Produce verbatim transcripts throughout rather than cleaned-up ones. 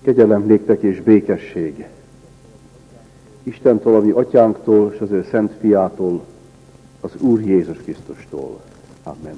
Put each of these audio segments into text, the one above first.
Kegyelem néktek és békesség Istentől, a mi atyánktól, és az ő szent fiától, az Úr Jézus Krisztustól. Amen.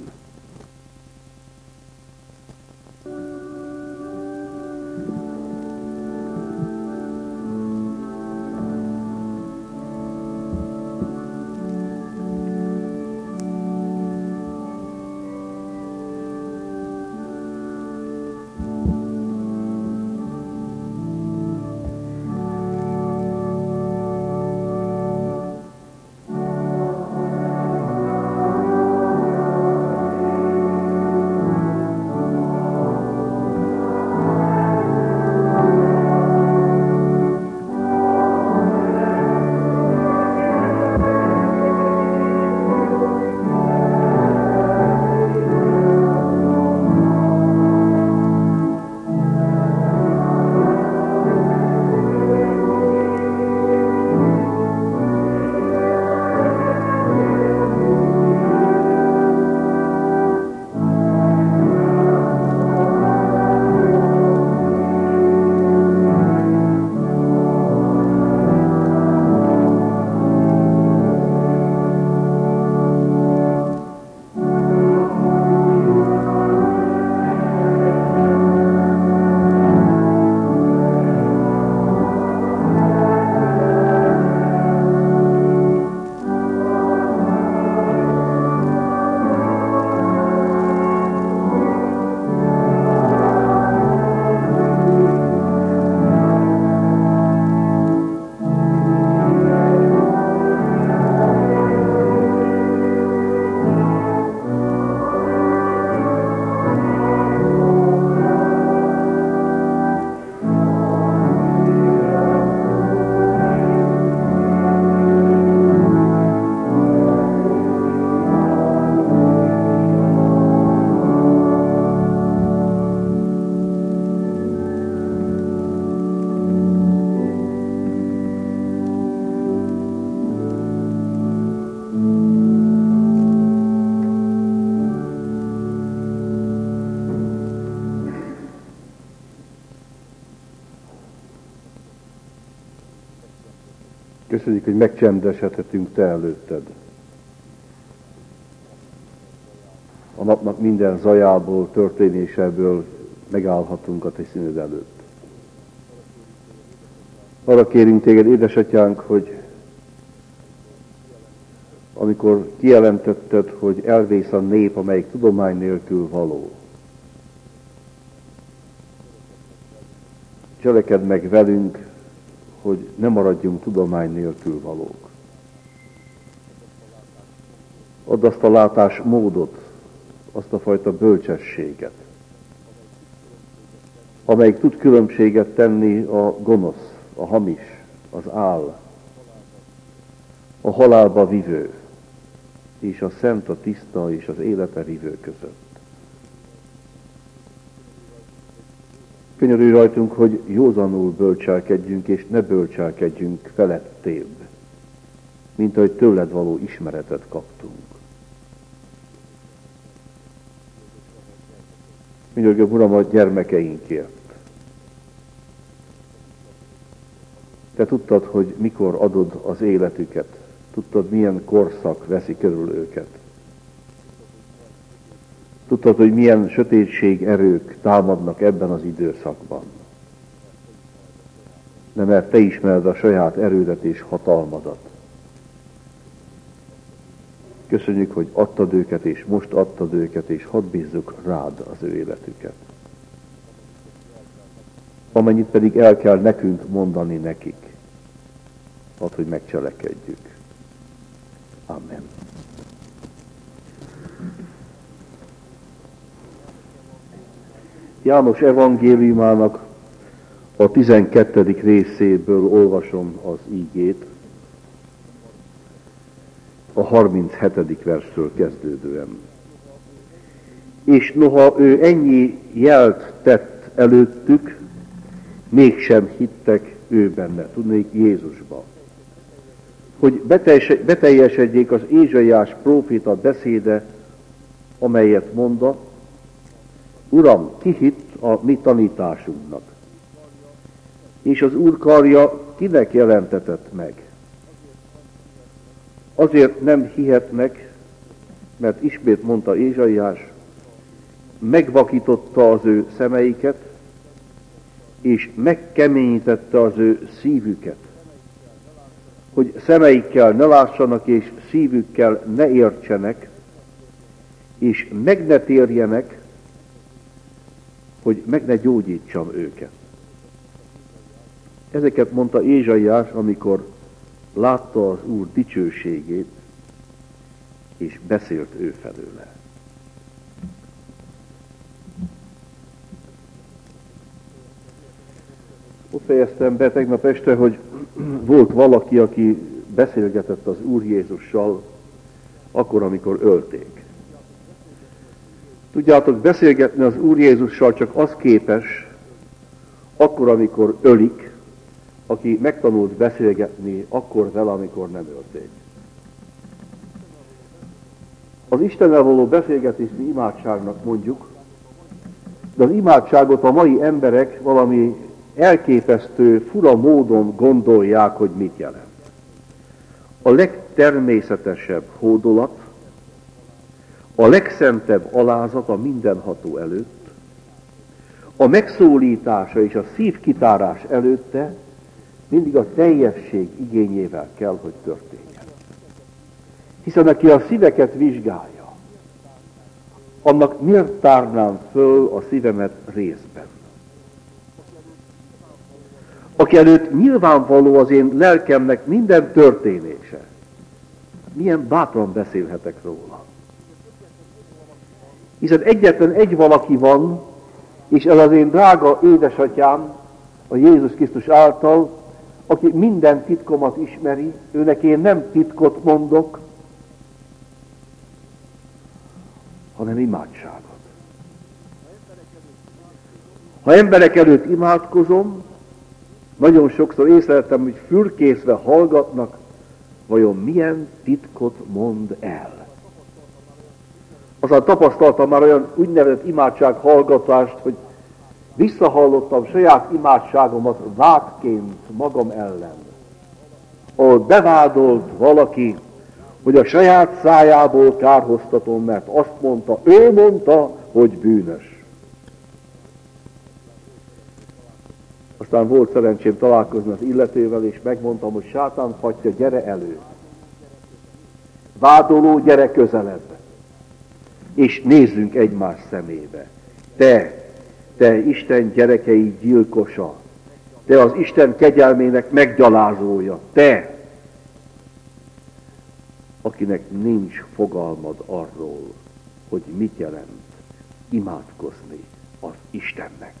Köszönjük, hogy megcsendesedhetünk Te előtted. A napnak minden zajából, történéseből megállhatunk a Te színed előtt. Arra kérünk Téged, édesatyánk, hogy amikor kijelentetted, hogy elvész a nép, amelyik tudomány nélkül való, cselekedd meg velünk, hogy ne maradjunk tudomány nélkül valók. Add azt a látásmódot, azt a fajta bölcsességet, amelyik tud különbséget tenni a gonosz, a hamis, az ál, a halálba vivő, és a szent, a tiszta és az életre vivő között. Könyörülj rajtunk, hogy józanul bölcselkedjünk, és ne bölcselkedjünk felettébb, mint ahogy tőled való ismeretet kaptunk. Könyörgöm, Uram, a gyermekeinkért. Te tudtad, hogy mikor adod az életüket. Tudtad, milyen korszak veszi körül őket. Tudtad, hogy milyen sötétség erők támadnak ebben az időszakban. De mert Te ismered a saját erődet és hatalmadat. Köszönjük, hogy adtad őket, és most adtad őket, és hadd bízzuk rád az ő életüket. Amennyit pedig el kell nekünk mondani nekik, add, hogy megcselekedjük. Amen. János evangéliumának a tizenkettedik részéből olvasom az ígét, a harminchetedik verstől kezdődően. És noha ő ennyi jelt tett előttük, mégsem hittek ő benne, tudnék Jézusba. Hogy beteljesedjék az Ézsaiás próféta beszéde, amelyet mondta: Uram, ki hitt a mi tanításunknak? És az Úr karja kinek jelentetett meg? Azért nem hihetnek, mert ismét mondta Ézsaiás, megvakította az ő szemeiket, és megkeményítette az ő szívüket, hogy szemeikkel ne lássanak, és szívükkel ne értsenek, és meg ne térjenek, hogy meg ne gyógyítsam őket. Ezeket mondta Ézsaiás, amikor látta az Úr dicsőségét, és beszélt ő felőle. Ott fejeztem be tegnap este, hogy volt valaki, aki beszélgetett az Úr Jézussal, akkor, amikor ölték. Tudjátok, beszélgetni az Úr Jézussal csak az képes, akkor, amikor ölik, aki megtanult beszélgetni akkor vele, amikor nem ölték. Az Istennel való beszélgetést mi imádságnak mondjuk, de az imádságot a mai emberek valami elképesztő, fura módon gondolják, hogy mit jelent. A legtermészetesebb hódolat, a legszentebb alázat a mindenható előtt, a megszólítása és a szívkitárás előtte mindig a teljesség igényével kell, hogy történjen. Hiszen aki a szíveket vizsgálja, annak miért tárnám föl a szívemet részben? Aki előtt nyilvánvaló az én lelkemnek minden történése, milyen bátran beszélhetek róla. Hiszen egyetlen egy valaki van, és ez az én drága édesatyám, a Jézus Krisztus által, aki minden titkomat ismeri, őnek én nem titkot mondok, hanem imádságot. Ha emberek előtt imádkozom, nagyon sokszor észleltem, hogy fürkészve hallgatnak, vajon milyen titkot mond el. Aztán tapasztaltam már olyan úgynevezett imádsághallgatást, hogy visszahallottam saját imádságomat vádként magam ellen. Ahol bevádolt valaki, hogy a saját szájából kárhoztatom, mert azt mondta, ő mondta, hogy bűnös. Aztán volt szerencsém találkozni az illetővel, és megmondtam, hogy sátán fatja, gyere elő. Vádoló, gyere közelebb. És nézzünk egymás szemébe. Te, te Isten gyerekei gyilkosa, te az Isten kegyelmének meggyalázója, te, akinek nincs fogalmad arról, hogy mit jelent imádkozni az Istennek.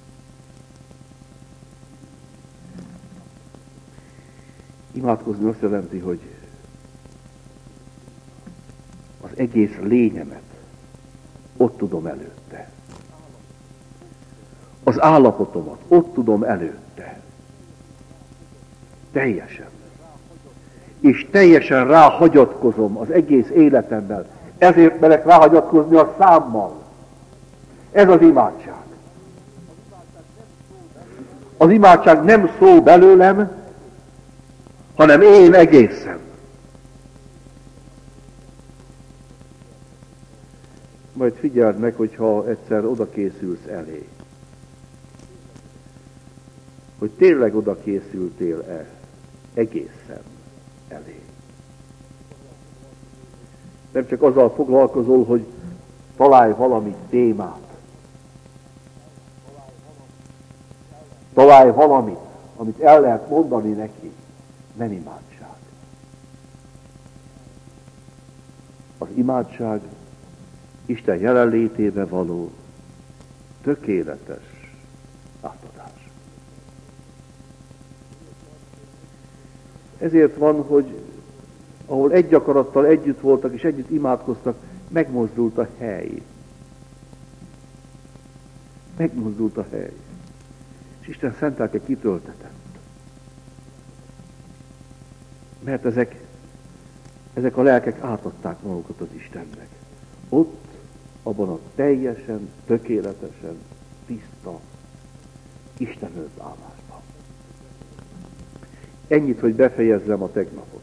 Imádkozni azt jelenti, hogy az egész lényemet ott tudom előtte. Az állapotomat ott tudom előtte. Teljesen. És teljesen ráhagyatkozom az egész életemmel. Ezért merek ráhagyatkozni a számmal. Ez az imádság. Az imádság nem szó belőlem, hanem én egészen. Majd figyeld meg, hogyha egyszer oda készülsz elé. Hogy tényleg oda készültél-e egészen elé. Nem csak azzal foglalkozol, hogy találj valami témát. Találj valamit, amit el lehet mondani neki. Nem imádság. Az imádság Isten jelenlétébe való tökéletes átadás. Ezért van, hogy ahol egy akarattal együtt voltak és együtt imádkoztak, megmozdult a hely. Megmozdult a hely. És Isten szent lelke kitöltetett. Mert ezek, ezek a lelkek átadták magukat az Istennek. Ott, abban a teljesen, tökéletesen, tiszta, Isten előtt állásban. Ennyit, hogy befejezzem a tegnapot.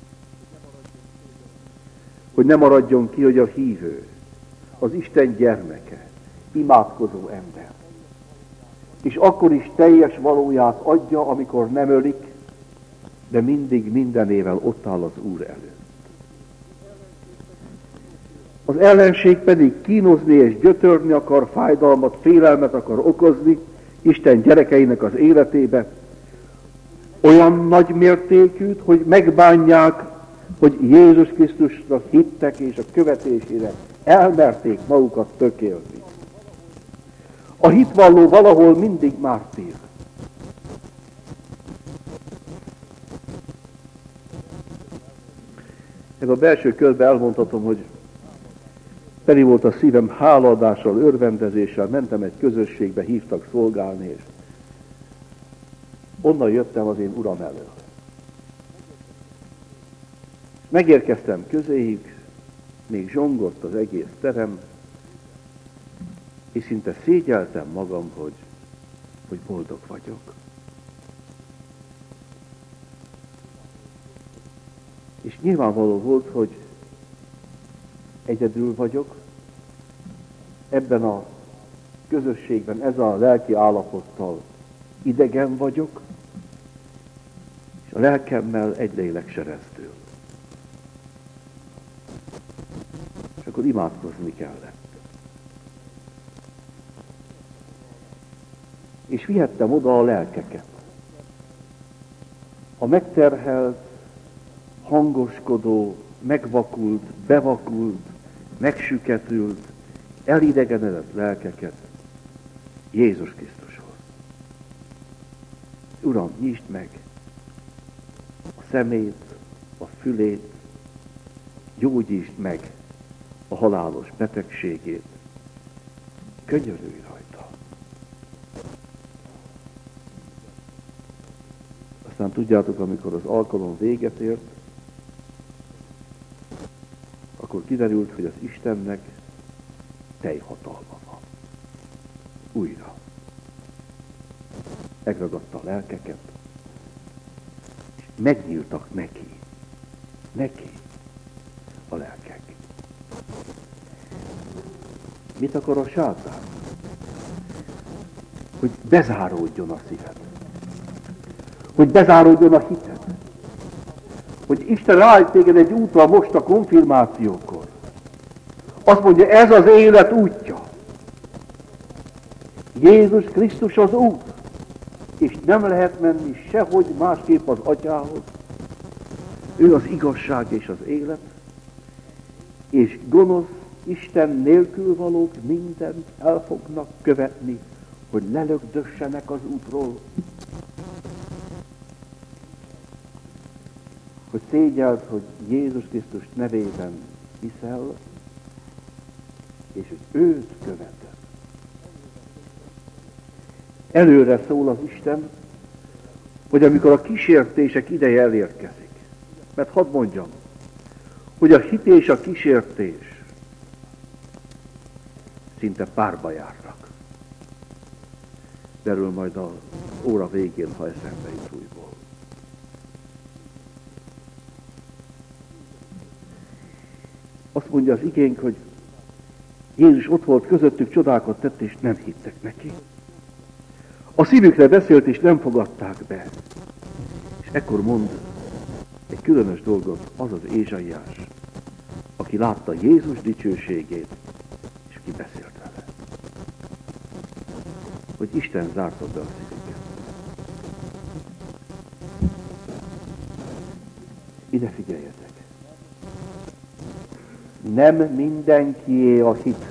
Hogy ne maradjon ki, hogy a hívő, az Isten gyermeke, imádkozó ember. És akkor is teljes valóját adja, amikor nem ölik, de mindig mindenével ott áll az Úr előtt. Az ellenség pedig kínozni és gyötörni akar, fájdalmat, félelmet akar okozni Isten gyerekeinek az életébe, olyan nagy mértékűt, hogy megbánják, hogy Jézus Krisztusra hittek és a követésére elmerték magukat tökélni. A hitvalló valahol mindig mártír. Ebben a belső körben elmondhatom, hogy teli volt a szívem hálaadással, örvendezéssel, mentem egy közösségbe, hívtak szolgálni, és onnan jöttem az én Uram elől. Megérkeztem közéjük, még zsongott az egész terem, és szinte szégyeltem magam, hogy, hogy boldog vagyok. És nyilvánvaló volt, hogy egyedül vagyok, ebben a közösségben, ez a lelki állapottal idegen vagyok, és a lelkemmel egy lélek se rezdül. És akkor imádkozni kellett. És vihettem oda a lelkeket. A megterhelt, hangoskodó, megvakult, bevakult, megsüketült, elidegenedett lelkeket Jézus Krisztushoz. Uram, nyisd meg a szemét, a fülét, gyógyítsd meg a halálos betegségét, könyörülj rajta. Aztán tudjátok, amikor az alkalom véget ért, akkor kiderült, hogy az Istennek teljhatalma van. Újra. Megragadta a lelkeket, és megnyíltak neki. Neki a lelkek. Mit akar a sátán? Hogy bezáródjon a szíved. Hogy bezáródjon a hited. Hogy Isten rááll téged egy útra most a konfirmációkor. Azt mondja, ez az élet útja. Jézus Krisztus az út. És nem lehet menni sehogy másképp az Atyához. Ő az igazság és az élet. És gonosz, Isten nélkül valók mindent el fognak követni, hogy lelögdössenek az útról. Hogy szégyeld, hogy Jézus Krisztus nevében hiszel, és hogy őt követed. Előre szól az Isten, hogy amikor a kísértések ideje elérkezik. Mert hadd mondjam, hogy a hit és a kísértés szinte párba járnak. Erről majd az óra végén, ha eszembe jut újból. Azt mondja az igénk, hogy Jézus ott volt közöttük, csodákat tett, és nem hittek neki. A szívükre beszélt, és nem fogadták be. És ekkor mond egy különös dolgot az az Ézsaiás, aki látta Jézus dicsőségét, és ki beszélt vele. Hogy Isten zárta be a szívüket. Ide figyeljetek! Nem mindenkié a hit.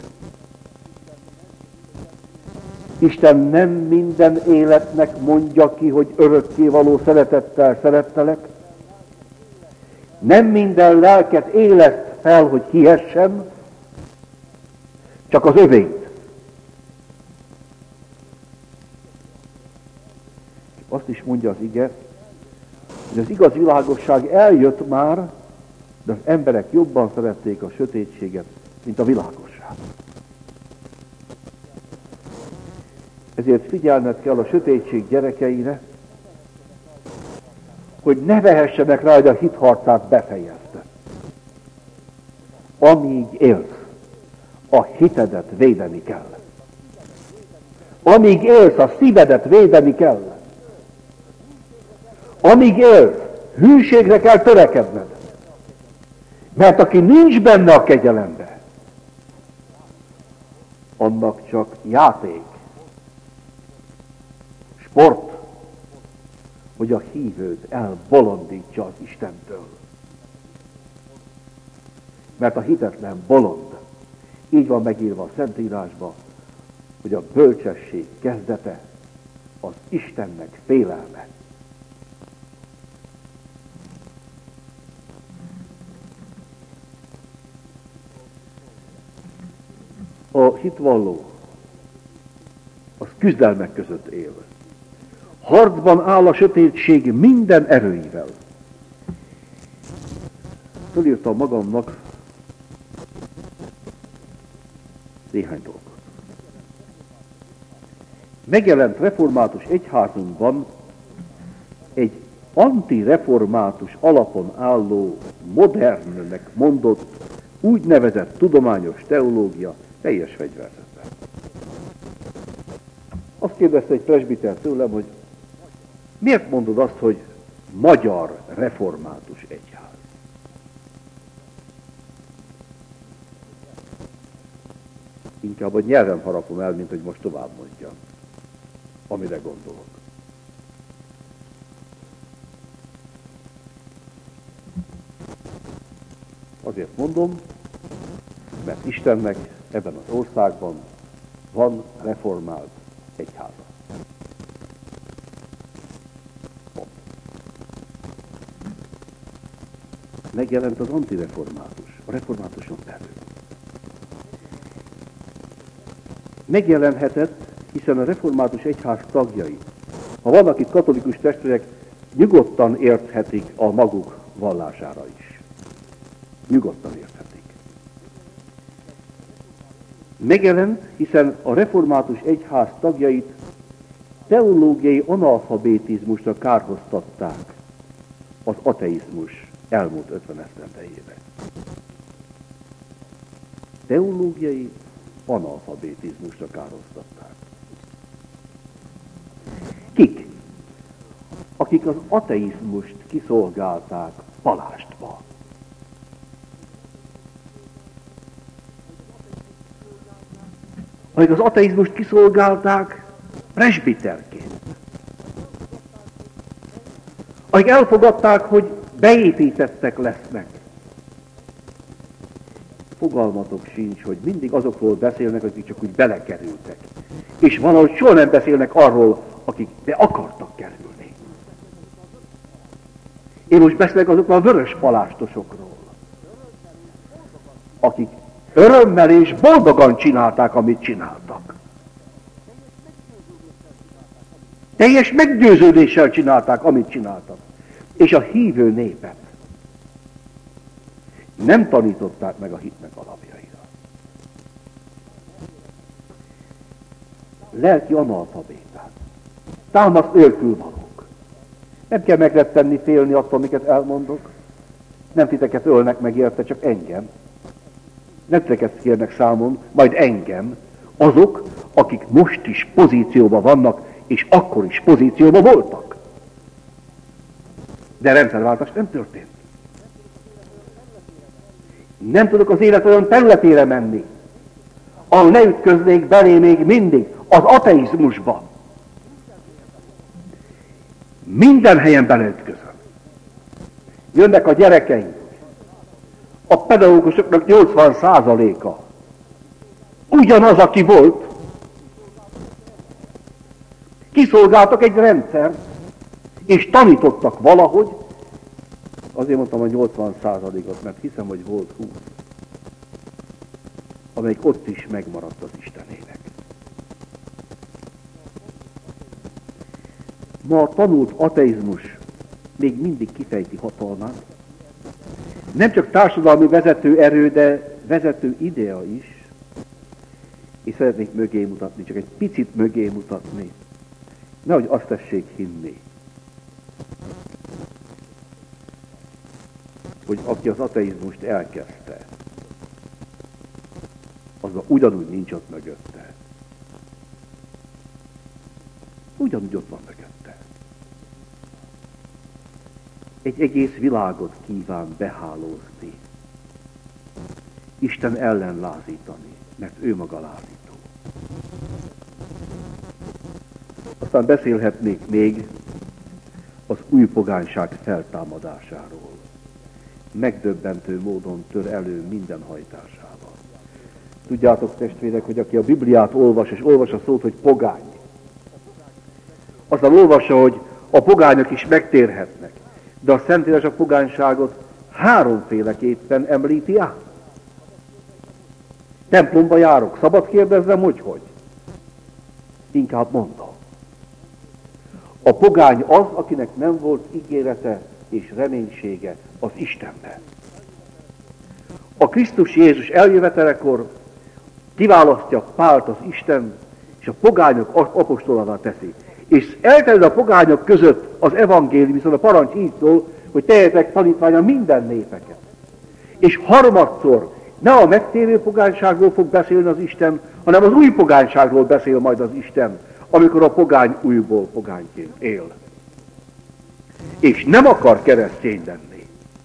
Isten nem minden életnek mondja ki, hogy örökké való szeretettel szerettelek. Nem minden lelket éleszt fel, hogy hihessen, csak az övényt. Azt is mondja az ige, hogy az igaz világosság eljött már, de az emberek jobban szerették a sötétséget, mint a világosságot. Ezért figyelned kell a sötétség gyerekeire, hogy ne vehessenek rá, hogy a hitharcát befejezte. Amíg élsz, a hitedet védeni kell. Amíg élsz, a szívedet védeni kell. Amíg élsz, hűségre kell törekedned. Mert aki nincs benne a kegyelembe, annak csak játék, sport, hogy a hívőt elbolondítsa az Istentől. Mert a hitetlen bolond. Így van megírva a Szentírásban, hogy a bölcsesség kezdete az Istennek félelme. A hitvalló az küzdelmek között él. Harcban áll a sötétség minden erőivel. Fölírtam magamnak néhány dolgot. Megjelent református egyházunkban egy antireformátus alapon álló, modernnek mondott, úgynevezett tudományos teológia teljes fegyverzetben. Azt kérdezte egy presbiter tőlem, hogy miért mondod azt, hogy magyar református egyház? Inkább a nyelven harapom el, mint hogy most tovább mondjam, amire gondolok. Azért mondom, mert Istennek ebben az országban van reformált egyháza. Pont. Megjelent az antireformátus, a reformátuson belül. Megjelenhetett, hiszen a református egyház tagjai, ha vannak itt katolikus testvérek, nyugodtan érthetik a maguk vallására is. Nyugodtan érthetik. Megjelent, hiszen a református egyház tagjait teológiai analfabetizmusra kárhoztatták az ateizmus elmúlt ötven esztendejébe. Teológiai analfabetizmusra kárhoztatták. Kik? Akik az ateizmust kiszolgálták palástba. Akik az ateizmust kiszolgálták presbiterként. Akik elfogadták, hogy beépítettek lesznek. Fogalmatok sincs, hogy mindig azokról beszélnek, akik csak úgy belekerültek. És valahogy soha nem beszélnek arról, akik be akartak kerülni. Én most beszélek azokról a vörös palástosokról, akik örömmel és boldogan csinálták, amit csináltak. Teljes meggyőződéssel csinálták, amit csináltak. És a hívő népet nem tanították meg a hitnek alapjaira. Lelki analfabéták. Támasz nélkül valók. Nem kell megrettenni, félni attól, amiket elmondok. Nem titeket ölnek meg érte, csak engem. Nem titeket kérnek számon, majd engem. Azok, akik most is pozícióban vannak, és akkor is pozícióban voltak. De rendszerváltás nem történt. Nem tudok az élet olyan területére menni, ahol ne ütköznék belé még mindig az ateizmusba. Minden helyen beleütközöm. Jönnek a gyerekeink. A pedagógusoknak nyolcvan százaléka ugyanaz, aki volt. Kiszolgáltak egy rendszert, és tanítottak valahogy. Azért mondtam a nyolcvan százalékot, mert hiszem, hogy volt húsz, amelyik ott is megmaradt az Istenének. Ma a tanult ateizmus még mindig kifejti hatalmát. Nem csak társadalmi vezető erő, de vezető idea is. És szeretnék mögé mutatni, csak egy picit mögé mutatni. Nehogy azt tessék hinni, hogy aki az ateizmust elkezdte, az ugyanúgy nincs ott mögötte. Ugyanúgy ott van mögötte. Egy egész világot kíván behálózni. Isten ellen lázítani, mert ő maga lázító. Aztán beszélhetnék még az új pogányság feltámadásáról. Megdöbbentő módon tör elő minden hajtásával. Tudjátok, testvérek, hogy aki a Bibliát olvas, és olvas a szót, hogy pogány, aztán olvassa, hogy a pogányok is megtérhetnek. De a Szentírás a pogányságot háromféleképpen említi át. Templomba járok, szabad kérdezzem, hogy hogy? Inkább mondom. A pogány az, akinek nem volt ígérete és reménysége az Istenben. A Krisztus Jézus eljövetelekor kiválasztja Pált az Isten, és a pogányok apostolává teszi. És elterül a pogányok között az evangélium, viszont a parancs így szól, hogy tehetek tanítványa minden népeket. És harmadszor ne a megtérő pogányságról fog beszélni az Isten, hanem az új pogányságról beszél majd az Isten, amikor a pogány újból pogányként él. És nem akar keresztény lenni.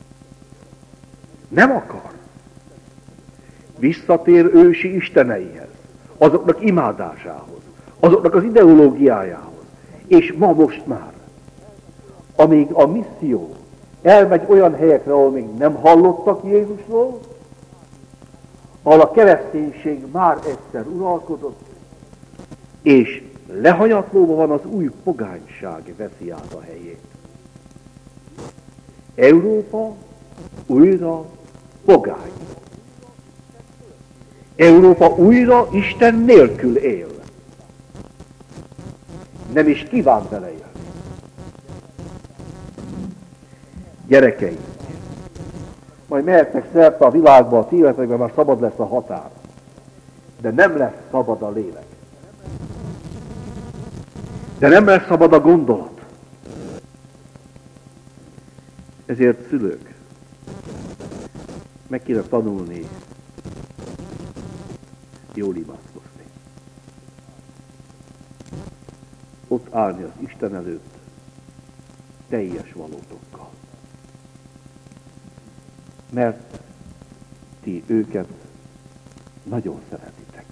Nem akar. Visszatér ősi isteneihez, azoknak imádásához, azoknak az ideológiájához. És ma most már, amíg a misszió elmegy olyan helyekre, ahol még nem hallottak Jézusról, ahol a kereszténység már egyszer uralkodott, és lehanyatlóban van az új pogányság veszi át a helyét. Európa újra pogány. Európa újra Isten nélkül él. Nem is kíván belejönni. Gyerekeim, majd mehetnek szerte a világba, a ti életekben már szabad lesz a határ. De nem lesz szabad a lélek. De nem lesz szabad a gondolat. Ezért szülők, meg kéne tanulni jól imádkozni. Ott állni az Isten előtt teljes valótokkal. Mert ti őket nagyon szeretitek.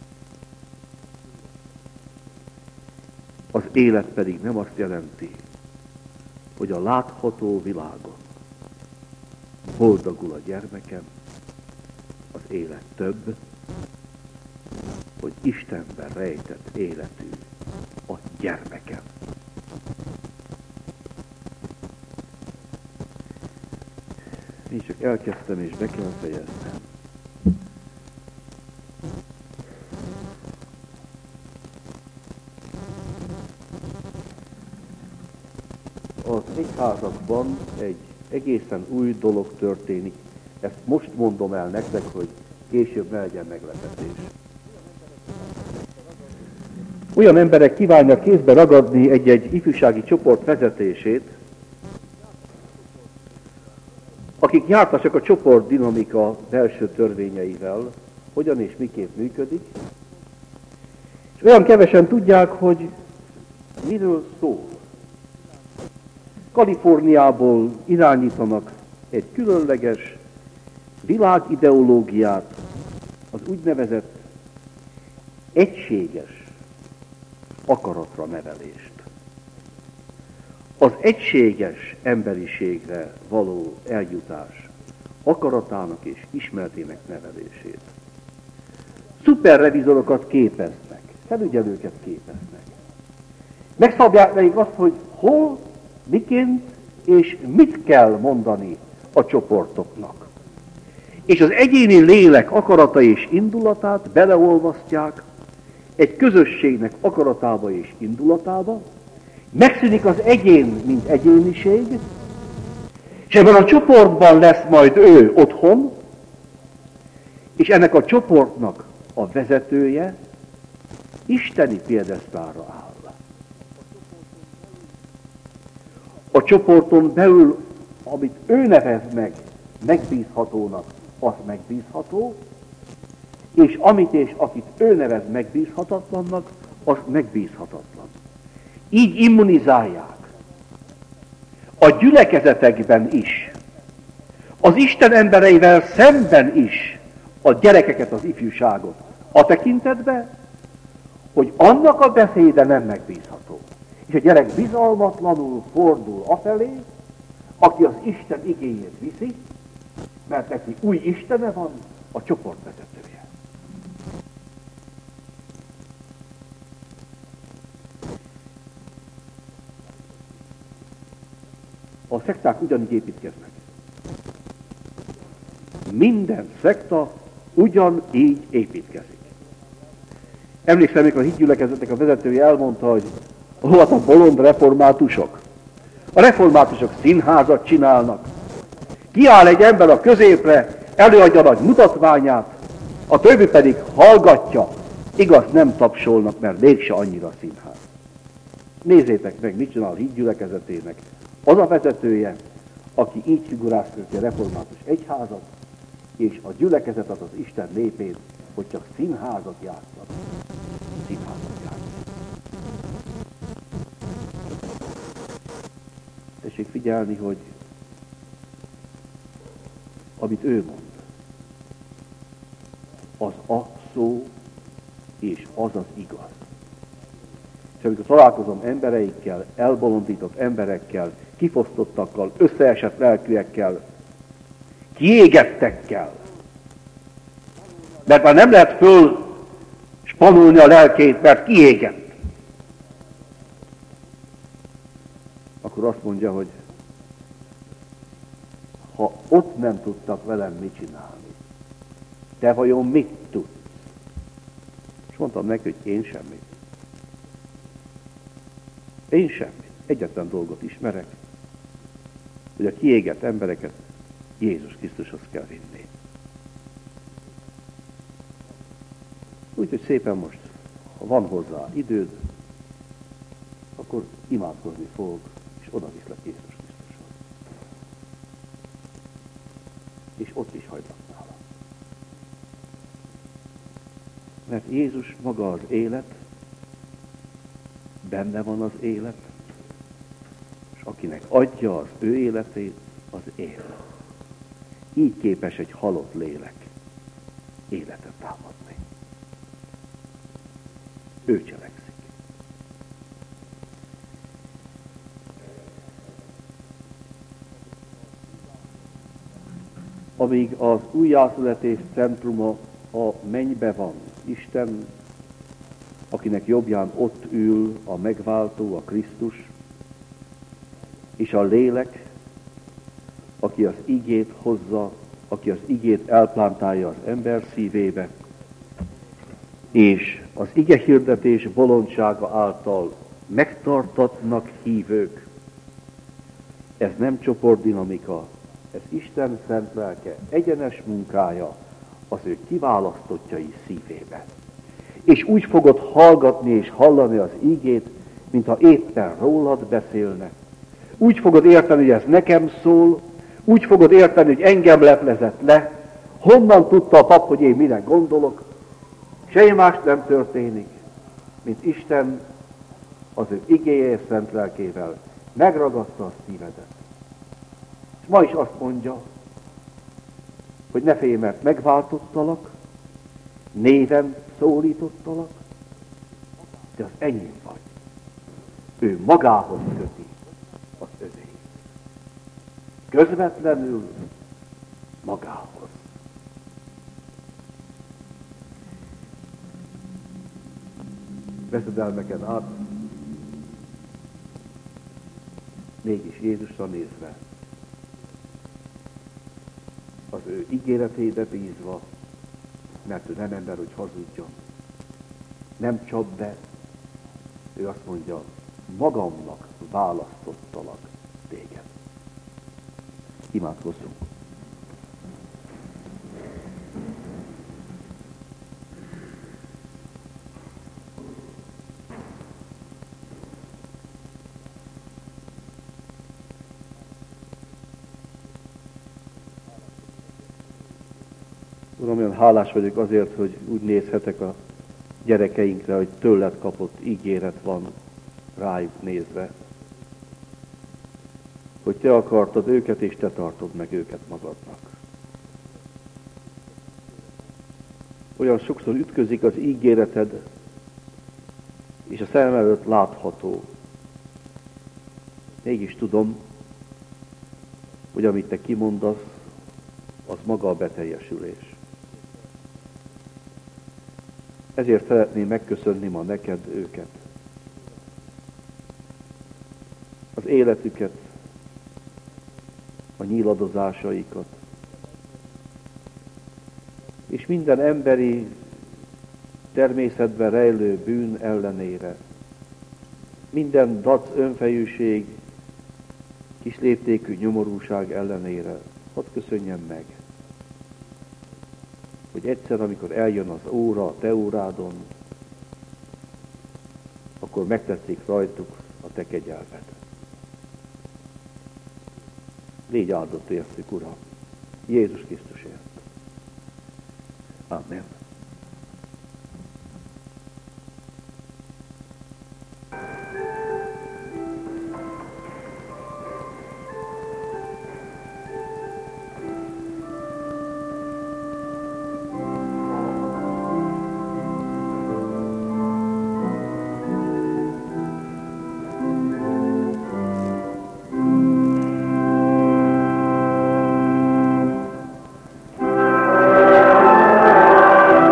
Az élet pedig nem azt jelenti, hogy a látható világon boldogul a gyermekem, az élet több, hogy Istenben rejtett életű a gyermekem. Én csak elkezdtem és be kell fejeznem. Az egyházakban egy egészen új dolog történik. Ezt most mondom el nektek, hogy később ne legyen meglepetés. Olyan emberek kívánnak kézbe ragadni egy-egy ifjúsági csoport vezetését, akik jártasak a csoport dinamika belső törvényeivel, hogyan és miképp működik, és olyan kevesen tudják, hogy miről szól. Kaliforniából irányítanak egy különleges világideológiát, az úgynevezett egységes akaratra nevelést. Az egységes emberiségre való eljutás akaratának és ismeretének nevelését. Szuperrevizorokat képeznek, felügyelőket képeznek. Megszabják nekik azt, hogy hol, miként és mit kell mondani a csoportoknak. És az egyéni lélek akarata és indulatát beleolvasztják egy közösségnek akaratába és indulatába, megszűnik az egyén, mint egyéniség, és ebben a csoportban lesz majd ő otthon, és ennek a csoportnak a vezetője isteni piedesztálra áll. A csoporton belül, amit ő nevez meg megbízhatónak, az megbízható, és amit és akit ő nevez megbízhatatlannak, az megbízhatatlan. Így immunizálják a gyülekezetekben is, az Isten embereivel szemben is a gyerekeket, az ifjúságot, a tekintetben, hogy annak a beszéde nem megbízható. És a gyerek bizalmatlanul fordul afelé, aki az Isten igéjét viszi, mert neki új istene van, a csoportvezetője. A szekták ugyanígy építkeznek. Minden szekta ugyanígy építkezik. Emlékszem, amikor a hídgyülekezetnek a vezetője elmondta, hogy hol a bolond reformátusok. A reformátusok színházat csinálnak. Kiáll egy ember a középre, előadja nagy mutatványát, a többi pedig hallgatja. Igaz, nem tapsolnak, mert mégse annyira színház. Nézzétek meg, mit csinál a hídgyülekezetének az a vezetője, aki így figuráztatja a református egyházat, és a gyülekezet az az Isten népét, hogy csak színházat játszanak. Színházat játszanak. Tessék figyelni, hogy amit ő mond, az a szó, és az az igaz. És amikor találkozom embereikkel, elbolondított emberekkel, kifosztottakkal, összeesett lelkűekkel, kiégettekkel, mert már nem lehet föl spanulni a lelkét, mert kiégett. Akkor azt mondja, hogy ha ott nem tudtak velem mit csinálni, te vajon mit tudsz? És mondtam neki, hogy én semmit. Én semmit. Egyetlen dolgot ismerek, hogy a kiégett embereket Jézus Krisztushoz kell vinni. Úgyhogy szépen most, ha van hozzá időd, akkor imádkozni fog, és oda viszlek Jézus Krisztushoz. És ott is hagylak nála. Mert Jézus maga az élet, benne van az élet, és akinek adja az ő életét, az él. Így képes egy halott lélek életet támadni. Ő cselekszik. Amíg az újjászületés centruma a mennybe van, Isten, akinek jobbján ott ül a megváltó, a Krisztus, és a lélek, aki az igét hozza, aki az igét elplántálja az ember szívébe, és az ige hirdetés bolondsága által megtartatnak hívők. Ez nem csoportdinamika, ez Isten szent lelke, egyenes munkája az ő kiválasztottjai szívébe. És úgy fogod hallgatni és hallani az ígét, mintha éppen rólad beszélne. Úgy fogod érteni, hogy ez nekem szól, úgy fogod érteni, hogy engem leplezett le, honnan tudta a pap, hogy én mire gondolok. Semmi más nem történik, mint Isten az ő igéje és szent lelkével megragadta a szívedet. És ma is azt mondja, hogy ne félj, mert megváltottalak, néven szólítottalak, de az enyém vagy. Ő magához köti az övéit. Közvetlenül magához. Veszedelmeken át, mégis Jézusra nézve, az ő ígéretébe bízva, mert ő nem ember, hogy hazudjon. Nem csap be. Ő azt mondja, magamnak választottalak téged. Imádkozzunk. Uram, olyan hálás vagyok azért, hogy úgy nézhetek a gyerekeinkre, hogy tőled kapott ígéret van rájuk nézve. Hogy te akartad őket, és te tartod meg őket magadnak. Olyan sokszor ütközik az ígéreted, és a szemem előtt látható. Mégis tudom, hogy amit te kimondasz, az maga a beteljesülés. Ezért szeretném megköszönni ma neked őket. Az életüket, a nyíladozásaikat, és minden emberi természetben rejlő bűn ellenére, minden dac önfejűség, kisléptékű nyomorúság ellenére, hadd köszönjem meg, hogy egyszer, amikor eljön az óra, a te órádon, akkor megtetszik rajtuk a te kegyelmed. Légy áldott értük, Uram, Jézus Krisztusért. Amen. Amen.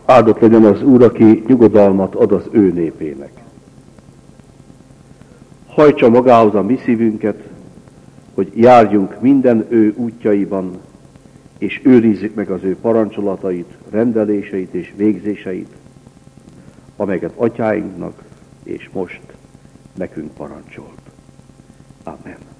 Áldott legyen az Úr, aki nyugodalmat ad az ő népének. Hajtsa magához a mi szívünket, hogy járjunk minden ő útjaiban, és őrizzük meg az ő parancsolatait, rendeléseit és végzéseit, amelyeket atyáinknak és most nekünk parancsolt. Amen.